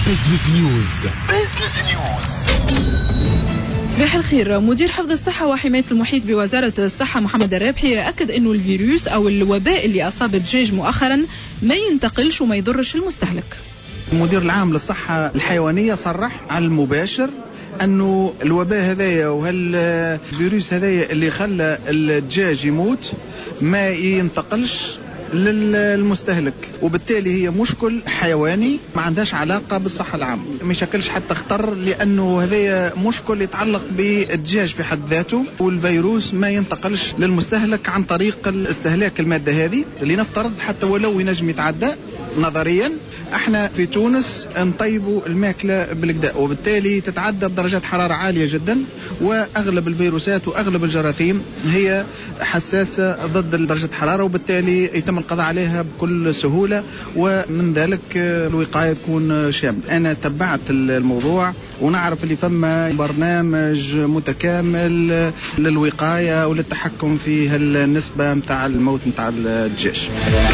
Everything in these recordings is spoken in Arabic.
بزنس نيوز. صباح الخير. مدير حفظ الصحة وحماية المحيط بوزارة الصحة محمد الرابحي أكد أنه الفيروس أو الوباء اللي أصاب الدجاج مؤخرا ما ينتقلش وما يضرش المستهلك. المدير العام للصحة الحيوانية صرح على المباشر أنه الوباء هذايا وهالفيروس هذايا اللي خلى الدجاج يموت ما ينتقلش للمستهلك، وبالتالي هي مشكل حيواني ما عندهاش علاقة بالصحة العامة، ما يشكلش حتى خطر، لأنه هذايا مشكل يتعلق بالدجاج في حد ذاته، والفيروس ما ينتقلش للمستهلك عن طريق الاستهلاك المادة هذه اللي نفترض حتى ولو ينجم يتعدى نظريا. احنا في تونس نطيبوا الماكلة بالكدا، وبالتالي تتعدى بدرجات حرارة عالية جدا، واغلب الفيروسات واغلب الجراثيم هي حساسة ضد درجة الحرارة، وبالتالي يتم القضاء عليها بكل سهولة، ومن ذلك الوقاية تكون شاملة. انا تبعت الموضوع ونعرف اللي فما برنامج متكامل للوقاية وللتحكم في هالنسبة متاع الموت متاع الدجاج.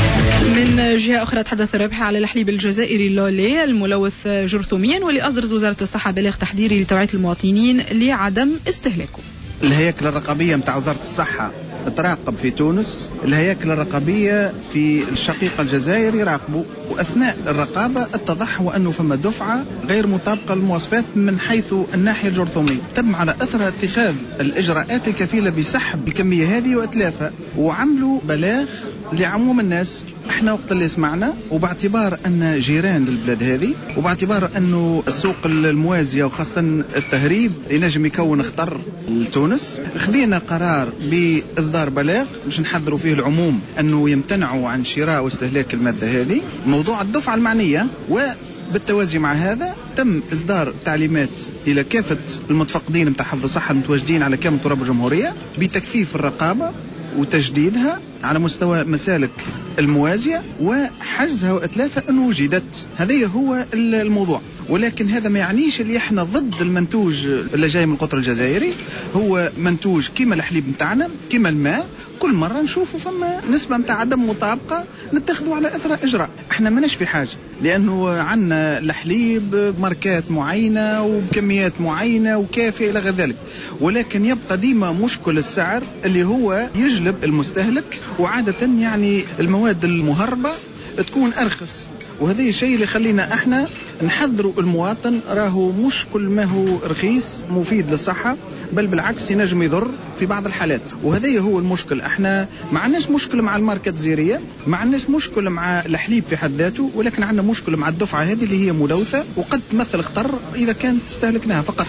من جهة أخرى تحدث الرابحي على الحليب الجزائري اللولي الملوث جرثوميا، واللي أصدرت وزارة الصحة بلاغ تحذيري لتوعية المواطنين لعدم استهلاكه. الهياكل الرقابية متاع وزارة الصحة تراقب في تونس، الهياكل الرقابية في الشقيقة الجزائر يراقبوا، وأثناء الرقابة اتضح أنه فما دفعة غير مطابقة للمواصفات من حيث الناحية الجرثومية. تم على أثر اتخاذ الإجراءات الكفيلة بسحب الكمية هذه وإتلافها، وعملوا بلاغ لعموم الناس. احنا وقت اللي سمعنا، وباعتبار أن جيران للبلاد هذه، وباعتبار أنه السوق الموازية وخاصة التهريب ينجم يكون خطر لتونس، خذينا قرار بإصدار بلاغ باش نحذروا فيه العموم أنه يمتنعوا عن شراء واستهلاك المادة هذه، موضوع الدفعة المعنية. وبالتوازي مع هذا تم إصدار تعليمات إلى كافة المتفقدين متاع حفظ الصحة المتواجدين على كامل تراب الجمهورية بتكثيف الرقابة وتجديدها على مستوى مسالك الموازية وحجزها وإتلافها أنه وجدت. هذا هو الموضوع، ولكن هذا ما يعنيش اللي احنا ضد المنتوج اللي جاي من القطر الجزائري. هو منتوج كما الحليب متاعنا كما الماء، كل مرة نشوفوا فما نسبة متاع عدم مطابقة نتخذوا على أثر إجراء. احنا مناش في حاجة، لأنه عنا الحليب بماركات معينة وبكميات معينة وكافية إلى غير ذلك، ولكن يبقى ديما مشكل السعر اللي هو يجلب المستهلك، وعادة يعني المواد المهربة تكون أرخص، وهذا الشيء اللي خلينا احنا نحذروا المواطن. راهو مش كل ما هو رخيص مفيد للصحة، بل بالعكس ينجم يضر في بعض الحالات، وهذا هو المشكل. احنا ما عندناش مشكل مع الماركة الزيرية، ما عندناش مشكل مع الحليب في حد ذاته، ولكن عندنا مشكل مع الدفعة هذه اللي هي ملوثة وقد تمثل خطر إذا كانت استهلكناها فقط.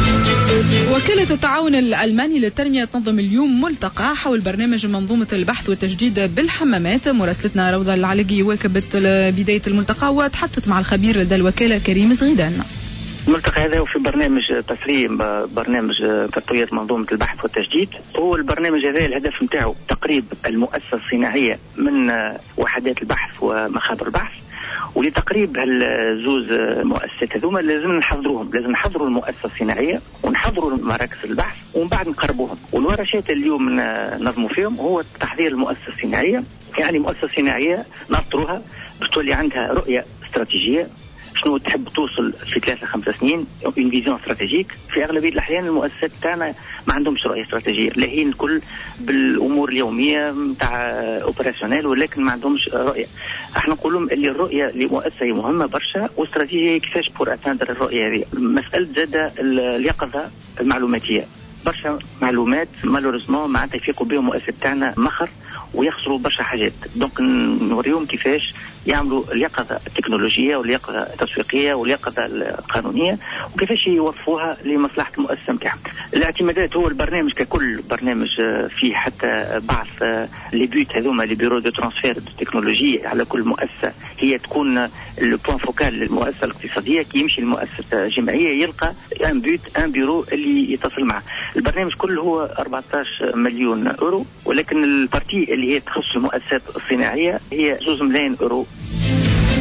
وكالة التعاون الألماني للتنمية تنظم اليوم ملتقى حول برنامج منظومة البحث والتجديد بالحمامات. مراسلتنا روضة العلقي واكبت بداية الملتقى وتحدثت مع الخبير لدى الوكالة كريم زغيدان. الملتقى هذا في برنامج تسريم برنامج تطوير منظومة البحث والتجديد. هو البرنامج هذا الهدف نتاعو تقريب المؤسسة الصناعية من وحدات البحث ومخابر البحث، ولتقريب هالزوز مؤسسات هذوما لازم نحضروهم، لازم نحضروا المؤسسة الصناعية ونحضروا مراكز البحث ومن بعد نقربوهم. والورشات اليوم نظموا فيهم هو تحضير المؤسسة الصناعية، يعني مؤسسة صناعية نطروها باش تولي عندها رؤية استراتيجية، شنو تحب توصل في 3-5 سنين، اون فيزيون استراتيجيك. في اغلبيه الاحيان المؤسسات تاعنا ما عندهمش رؤيه استراتيجيه، لاهين الكل بالامور اليوميه نتاع اوبراسيونيل، ولكن ما عندهمش رؤيه. احنا نقول لهم اللي الرؤيه لمؤسسه مهمه برشا، واستراتيجيه كيفاش بور اتاندر الرؤيه هذه. مساله زاده اليقظه المعلوماتيه، برشا معلومات مالوريزمون معناتها يفيقوا بهم المؤسسات تاعنا مخر ويخسروا برشا حاجات. دونك نوريهم كيفاش يعملوا اليقظة التكنولوجية واليقظة التسويقية واليقظة القانونية، وكيفاش يوظفوها لمصلحة المؤسسة متاعهم. الاعتمادات هو البرنامج ككل برنامج فيه حتى بعض لي بيوت هذوما لي بيرو دو ترانسفير دو تكنولوجي على كل مؤسسة، هي تكون لو بوان فوكال للمؤسسة الاقتصادية. كي يمشي المؤسسة الجمعية يلقى ان بيوت ان بيرو اللي يتصل معه. البرنامج كله هو 14 مليون اورو، ولكن البارتي اللي هي تخص المؤسسات الصناعية هي 2 ملايين اورو.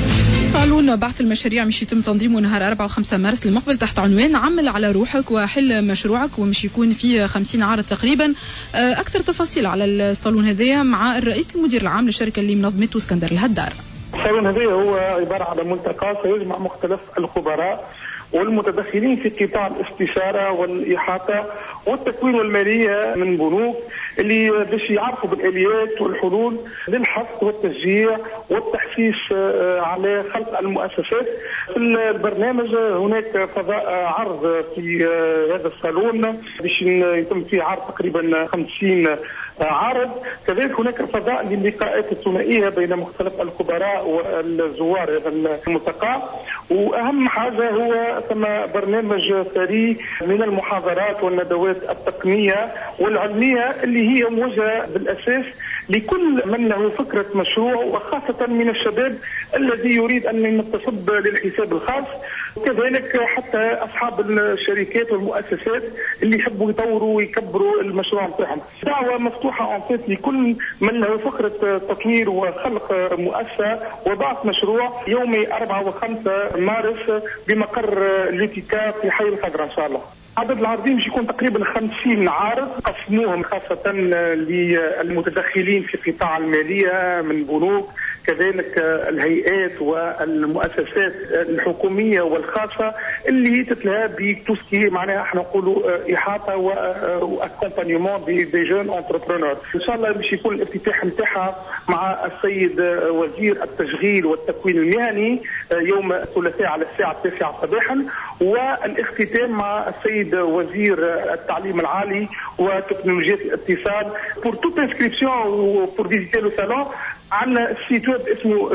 صالون بعث المشاريع مش يتم تنظيمه نهار 4 و5 مارس المقبل تحت عنوان عمل على روحك وحل مشروعك، ومش يكون فيه 50 عارض تقريبا. أكثر تفاصيل على الصالون هذايا مع الرئيس المدير العام للشركة اللي منظمته اسكندر الهدار. الصالون هذا هو عبارة عن ملتقى سيجمع مختلف الخبراء والمتدخلين في قطاع الاستشارة والإحاطة والتكوين والمالية من بنوك اللي باش يعرفوا بالآليات والحلول للحث والتشجيع والتحفيز على خلق المؤسسات. في البرنامج هناك فضاء عرض في هذا الصالون باش يتم فيه عرض تقريبا 50 عارض. كذلك هناك فضاء للقاءات الثنائية بين مختلف الخبراء والزوار هذا الملتقى. وأهم حاجة هو ثم برنامج ثري من المحاضرات والندوات التقنية والعلمية اللي هي موجهة بالأساس لكل من له فكرة مشروع، وخاصة من الشباب الذي يريد أن ينتصب للحساب الخاص، وكذلك حتى أصحاب الشركات والمؤسسات اللي يحبوا يطوروا ويكبروا المشروع نتاعهم. دعوة مفتوحة أنطيت لكل من له فكرة تطوير وخلق مؤسسة وبعث مشروع يومي 4 و5 مارس بمقر ليتيكا في حي الخضراء إن شاء الله. عدد العارضين مش يكون تقريبا 50 عارض، قسموهم خاصة للمتدخلين في قطاع المالية من بنوك، كذلك الهيئات والمؤسسات الحكومية والخاصة اللي تتلها بتوسكي معناها احنا نقولوا إحاطة واكومبانيومون دي جون انتربرونور. ان شاء الله باش يكون الافتتاح نتاعها مع السيد وزير التشغيل والتكوين المهني يوم الثلاثاء على الساعة 9 صباحا، والاختتام مع السيد وزير التعليم العالي وتكنولوجيا الاتصال. pour toute inscription ou pour visiter le salon عندنا السيت ويب اسمه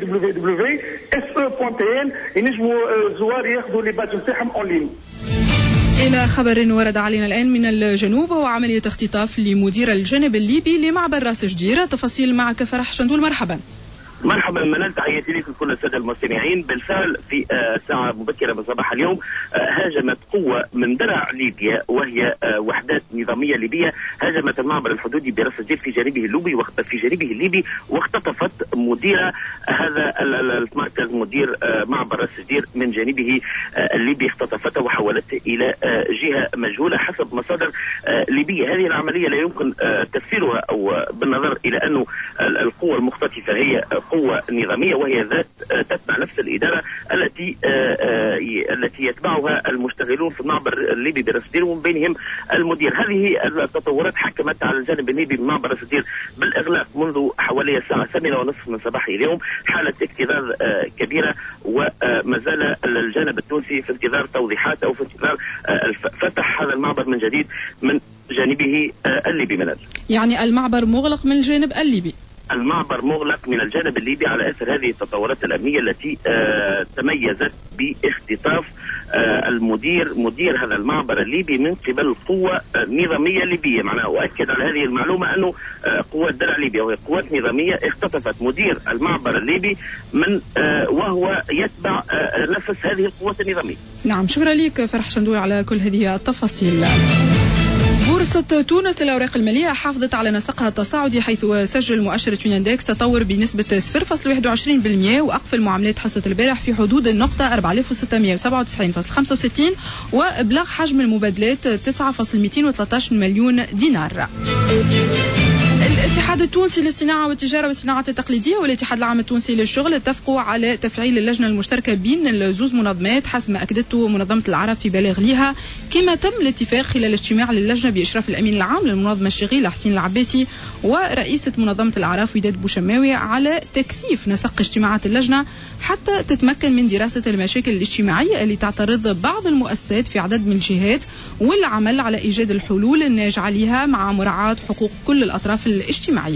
www.se.tn ينجموا الزوار ياخذوا لي باج نتاعهم اونلاين. إلى خبر ورد علينا الآن من الجنوب، وهو عملية اختطاف لمدير الجانب الليبي لمعبر راس جديرة. تفاصيل معك فرح شندول. مرحبا. مرحبا منال، تحياتي لكم كل الساده المستمعين. بالفعل في ساعه مبكره من صباح اليوم هاجمت قوه من درع ليبيا وهي وحدات نظاميه ليبيه، هاجمت المعبر الحدودي براس الجير في جانبه الليبي واختطفت مدير هذا المركز، مدير معبر راس الجير من جانبه الليبي، اختطفته وحولته الى جهه مجهوله حسب مصادر ليبيه. هذه العمليه لا يمكن تفسيرها او بالنظر الى انه القوه المختطفه هي قوة نظامية وهي ذات تتبع نفس الإدارة التي يتبعها المشتغلون في المعبر الليبي براس الجير ومن بينهم المدير. هذه التطورات حكمت على الجانب الليبي من معبر راس الجير بالإغلاق منذ حوالي الساعة 8:30 من صباح اليوم، حالة اكتظاظ كبيرة، وما زال الجانب التونسي في انتظار توضيحات أو في انتظار فتح هذا المعبر من جديد من جانبه الليبي. منال، يعني المعبر مغلق من الجانب الليبي؟ المعبر مغلق من الجانب الليبي على اثر هذه التطورات الامنيه التي تميزت باختطاف مدير هذا المعبر الليبي من قبل قوه نظاميه ليبيه. معناه اؤكد على هذه المعلومه انه قوات درع ليبيا وهي قوات نظاميه اختطفت مدير المعبر الليبي من وهو يتبع نفس هذه القوات النظاميه. نعم، شكرا لك فرح شندوي على كل هذه التفاصيل. بورصة تونس للأوراق المالية حافظت على نسقها التصاعدي، حيث سجل مؤشر تونيندكس تطور بنسبة 0.21%، وأقفل معاملات حصة البارح في حدود النقطة 4697.65، وإبلاغ حجم المبادلات 9.213 مليون دينار. الاتحاد التونسي للصناعة والتجارة والصناعة التقليدية والاتحاد العام التونسي للشغل اتفقوا على تفعيل اللجنة المشتركة بين الزوز منظمات حسب ما أكدته منظمة العرب في بلاغ لها، كما تم الاتفاق خلال اجتماع للجنة بإشراف الأمين العام للمنظمة الشغيلة حسين العباسي ورئيسة منظمة الأعراف وداد بوشماوي على تكثيف نسق اجتماعات اللجنة حتى تتمكن من دراسة المشاكل الاجتماعية اللي تعترض بعض المؤسسات في عدد من الجهات، والعمل على إيجاد الحلول الناجعة لها مع مراعاة حقوق كل الأطراف الاجتماعية.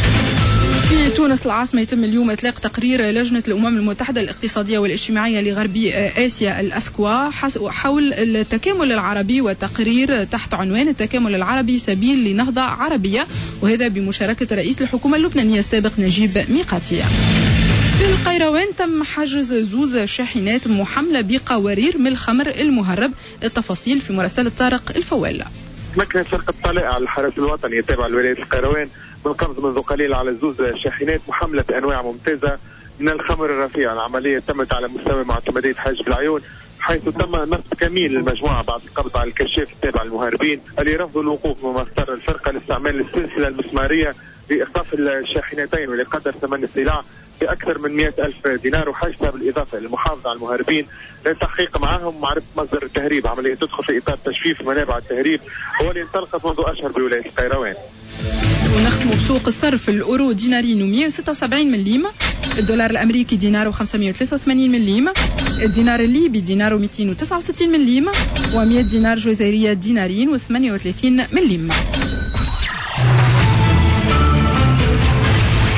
في تونس العاصمة يتم اليوم إطلاق تقرير لجنة الأمم المتحدة الاقتصادية والاجتماعية لغربي آسيا الأسكوا حول التكامل العربي، وتقرير تحت عنوان التكامل العربي سبيل لنهضة عربية، وهذا بمشاركة رئيس الحكومة اللبنانية السابق نجيب ميقاتي. في القيروان تم حجز زوز شاحنات محملة بقوارير من الخمر المهرب. التفاصيل في مراسلة طارق الفوال. تمكنت فرقة طلائع الحرس الوطني التابع لولاية القيروان من القبض منذ قليل على زوز شاحنات محملة بأنواع ممتازة من الخمر الرفيع. العملية تمت على مستوى معتمدية حاجب العيون، حيث تم نصب كمين للمجموعة بعد القبض على الكشاف التابع للمهربين اللي رفضوا الوقوف، وما اضطر الفرقة لاستعمال السلسلة المسمارية لإيقاف الشاحنتين، واللي قدر ثمن السلاح بأكثر من 100,000 دينار، وحاجتها بالإضافة للمحافظة على المهربين للتحقيق معهم ومعرفة مصدر التهريب. عملية تدخل في إطار تجفيف منابع التهريب واللي انطلقت منذ أشهر بولاية القيروان. ونختم بسوق الصرف. الأورو دينارين 176 مليم، الدولار الأمريكي دينار 583 مليم، الدينار الليبي دينار 269 مليم، و100 دينار جزائرية دينارين و38 مليم.